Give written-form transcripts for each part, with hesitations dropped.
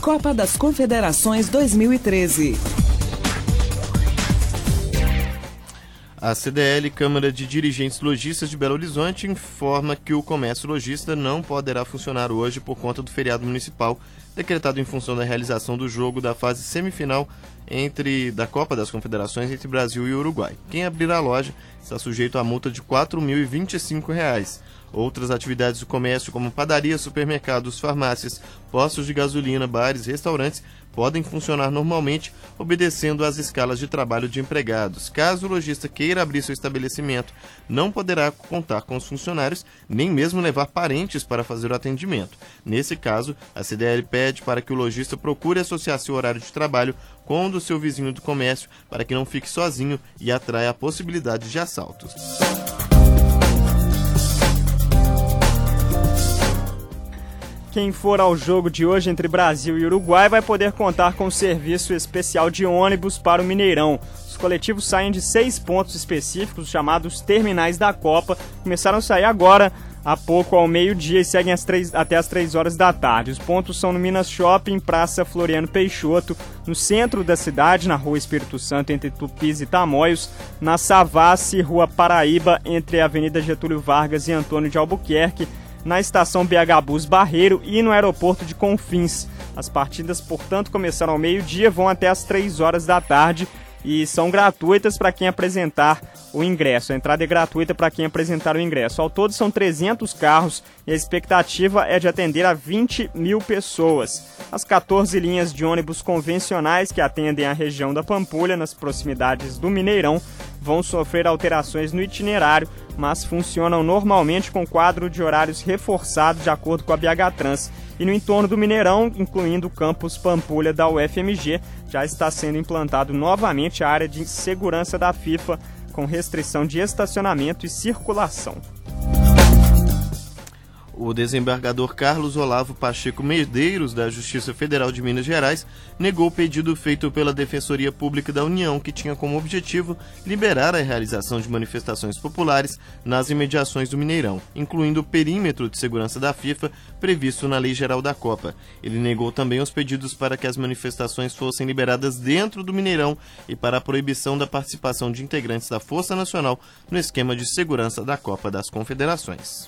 Copa das Confederações 2013. A CDL, Câmara de Dirigentes Lojistas de Belo Horizonte, informa que o comércio lojista não poderá funcionar hoje por conta do feriado municipal, decretado em função da realização do jogo da fase semifinal da Copa das Confederações entre Brasil e Uruguai. Quem abrir a loja está sujeito a multa de R$ 4.025. Outras atividades do comércio, como padarias, supermercados, farmácias, postos de gasolina, bares, restaurantes, podem funcionar normalmente, obedecendo às escalas de trabalho de empregados. Caso o lojista queira abrir seu estabelecimento, não poderá contar com os funcionários, nem mesmo levar parentes para fazer o atendimento. Nesse caso, a CDL pede para que o lojista procure associar seu horário de trabalho com o do seu vizinho do comércio, para que não fique sozinho e atraia a possibilidade de assaltos. Quem for ao jogo de hoje entre Brasil e Uruguai vai poder contar com serviço especial de ônibus para o Mineirão. Os coletivos saem de 6 pontos específicos, chamados terminais da Copa. Começaram a sair agora, há pouco, ao meio-dia, e seguem até as 3 horas da tarde. Os pontos são no Minas Shopping, Praça Floriano Peixoto, no centro da cidade, na Rua Espírito Santo, entre Tupis e Tamoios, na Savassi, Rua Paraíba, entre a Avenida Getúlio Vargas e Antônio de Albuquerque, na estação BH Bus Barreiro e no aeroporto de Confins. As partidas, portanto, começaram ao meio-dia, vão até as 3 horas da tarde e são gratuitas para quem apresentar o ingresso. A entrada é gratuita para quem apresentar o ingresso. Ao todo são 300 carros e a expectativa é de atender a 20 mil pessoas. As 14 linhas de ônibus convencionais que atendem a região da Pampulha, nas proximidades do Mineirão, vão sofrer alterações no itinerário, mas funcionam normalmente com quadro de horários reforçado de acordo com a BH Trans. E no entorno do Mineirão, incluindo o campus Pampulha da UFMG, já está sendo implantado novamente a área de segurança da FIFA, com restrição de estacionamento e circulação. O desembargador Carlos Olavo Pacheco Medeiros, da Justiça Federal de Minas Gerais, negou o pedido feito pela Defensoria Pública da União, que tinha como objetivo liberar a realização de manifestações populares nas imediações do Mineirão, incluindo o perímetro de segurança da FIFA previsto na Lei Geral da Copa. Ele negou também os pedidos para que as manifestações fossem liberadas dentro do Mineirão e para a proibição da participação de integrantes da Força Nacional no esquema de segurança da Copa das Confederações.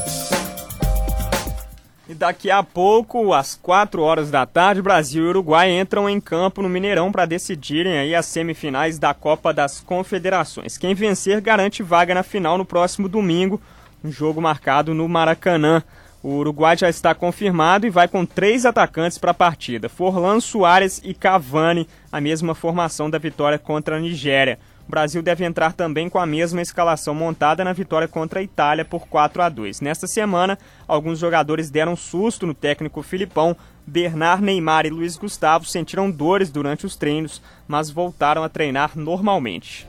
E daqui a pouco, às 4 horas da tarde, Brasil e Uruguai entram em campo no Mineirão para decidirem aí as semifinais da Copa das Confederações. Quem vencer garante vaga na final no próximo domingo, um jogo marcado no Maracanã. O Uruguai já está confirmado e vai com 3 atacantes para a partida: Forlan, Soares e Cavani, a mesma formação da vitória contra a Nigéria. O Brasil deve entrar também com a mesma escalação montada na vitória contra a Itália por 4-2. Nesta semana, alguns jogadores deram susto no técnico Filipão. Bernard, Neymar e Luiz Gustavo sentiram dores durante os treinos, mas voltaram a treinar normalmente.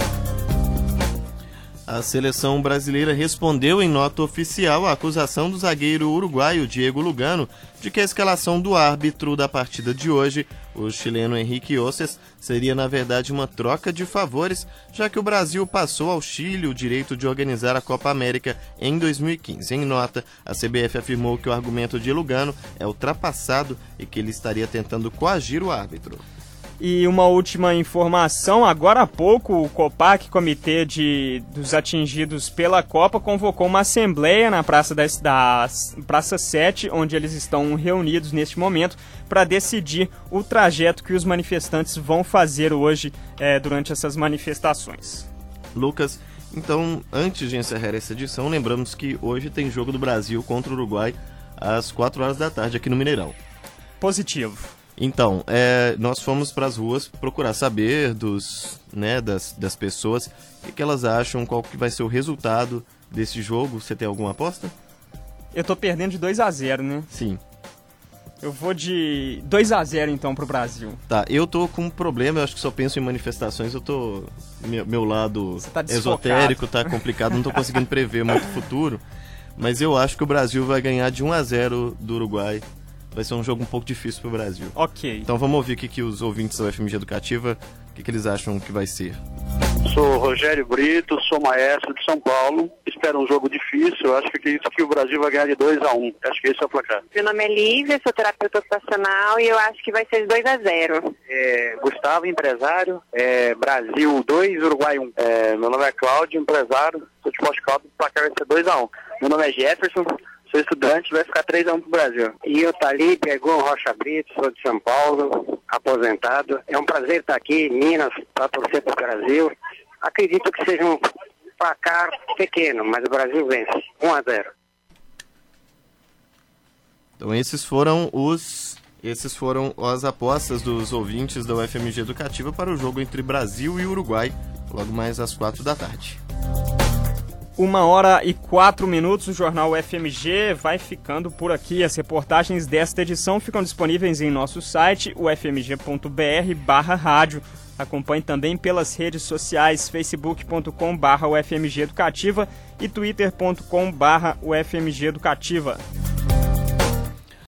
A seleção brasileira respondeu em nota oficial à acusação do zagueiro uruguaio Diego Lugano de que a escalação do árbitro da partida de hoje, o chileno Henrique Oces, seria na verdade uma troca de favores, já que o Brasil passou ao Chile o direito de organizar a Copa América em 2015. Em nota, a CBF afirmou que o argumento de Lugano é ultrapassado e que ele estaria tentando coagir o árbitro. E uma última informação: agora há pouco o COPAC, Comitê dos Atingidos pela Copa, convocou uma assembleia na Praça 7, onde eles estão reunidos neste momento, para decidir o trajeto que os manifestantes vão fazer hoje durante essas manifestações. Lucas, então, antes de encerrar essa edição, lembramos que hoje tem jogo do Brasil contra o Uruguai às 4 horas da tarde aqui no Mineirão. Positivo. Então, nós fomos para as ruas procurar saber das pessoas o que elas acham, qual que vai ser o resultado desse jogo. Você tem alguma aposta? Eu tô perdendo de 2-0, né? Sim. Eu vou de 2-0 então pro Brasil. Tá, eu tô com um problema, eu acho que só penso em manifestações, eu tô... Meu lado esotérico tá complicado, não tô conseguindo prever muito o futuro, mas eu acho que o Brasil vai ganhar de 1-0 do Uruguai vai ser um jogo um pouco difícil pro Brasil. Ok. Então vamos ouvir o que os ouvintes da UFMG Educativa, o que eles acham que vai ser. Sou Rogério Brito, sou maestro de São Paulo. Espero um jogo difícil. Eu acho que o Brasil vai ganhar de 2-1. Acho que esse é o placar. Meu nome é Lívia, sou terapeuta ocupacional e eu acho que vai ser de 2-0. Gustavo, empresário. Brasil 2, Uruguai 1. Meu nome é Cláudio, empresário. Sou de Poste Caldas, o placar vai ser 2-1. Meu nome é Jefferson, sou estudante, vai ficar 3-1 pro Brasil. E eu Tali, Pergon Rocha Brito, sou de São Paulo, aposentado. É um prazer estar aqui em Minas para torcer pro Brasil. Acredito que seja um placar pequeno, mas o Brasil vence. 1-0. Então esses foram as apostas dos ouvintes da UFMG Educativa para o jogo entre Brasil e Uruguai, logo mais às 4 da tarde. 1h04, o Jornal UFMG vai ficando por aqui. As reportagens desta edição ficam disponíveis em nosso site, ufmg.br/rádio. Acompanhe também pelas redes sociais, facebook.com/UFMG Educativa e twitter.com/UFMG Educativa.